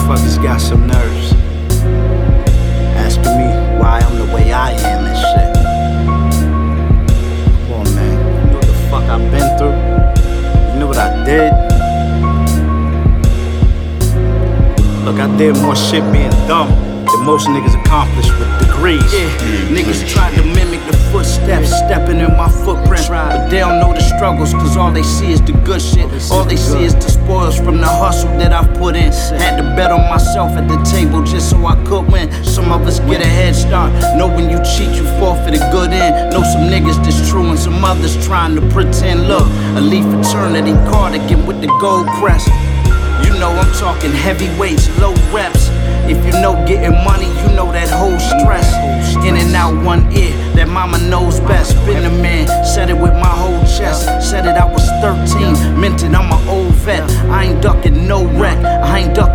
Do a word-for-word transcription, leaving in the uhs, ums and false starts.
motherfuckers got some nerves. Asking me why I'm the way I am and shit. Come on, man. You know what the fuck I've been through? You know what I did? Look, I did more shit being dumb than most niggas accomplished with degrees. Yeah, niggas tried to mimic the footsteps, stepping in my footprint, but they don't know the struggles, cause all they see is the good shit. All they see is the spoils from the hustle that I've put in. Had to bet on myself at the table just so I could win. Some of us get a head start. Know when you cheat, you forfeit a good end. Know some niggas that's true and some others trying to pretend. Look, a leaf eternity cardigan with the gold crest. You know I'm talking heavyweights, low reps. If you know getting money, you know that whole stress. In and out one ear, that mama knows best. Been a man, said it with my whole chest. Said it I was thirteen, meant it I'm an old vet. I ain't ducking no wreck, I ain't ducking